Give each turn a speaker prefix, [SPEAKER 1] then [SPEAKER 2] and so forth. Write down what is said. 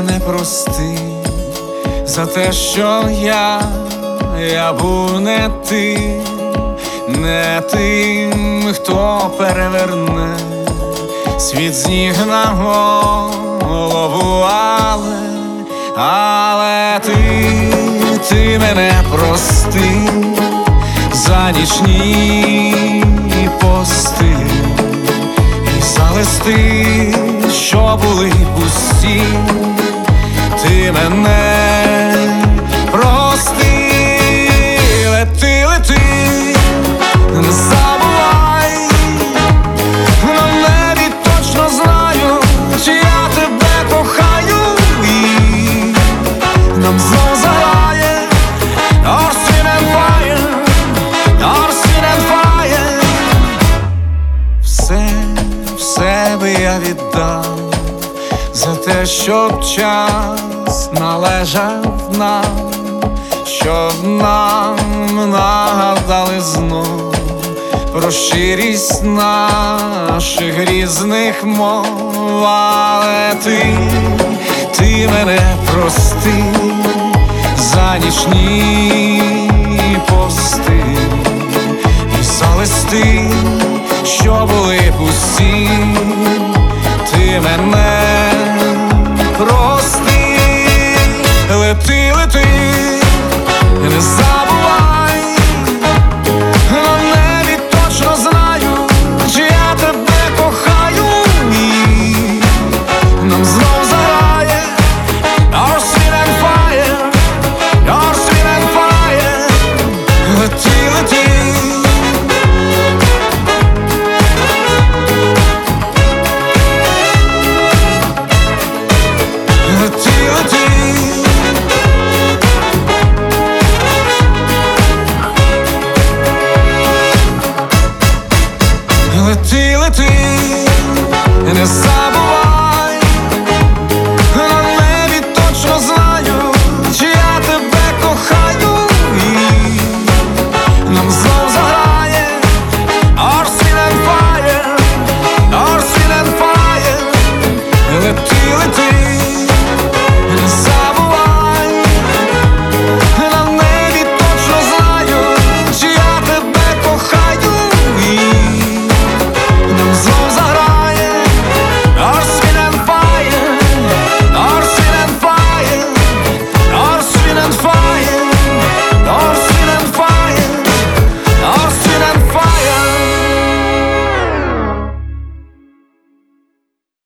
[SPEAKER 1] мене прости за те, що я був не тим, хто переверне світ з ніг на голову, але ти мене прости за нічні пости і за листи, що були пусті. Ти мене прости, лети, не забувай, на небі точно знаю, чи я тебе кохаю, і нам знов заграє Our Sin and Fire, Our Sin and Fire. Все би я віддав за те, щоб час належав нам, щоб нам нагадали знов про щирість наших різних мов. Але ти мене прости за нічні пости і за листи, що були пусті. Ти мене прости, лети,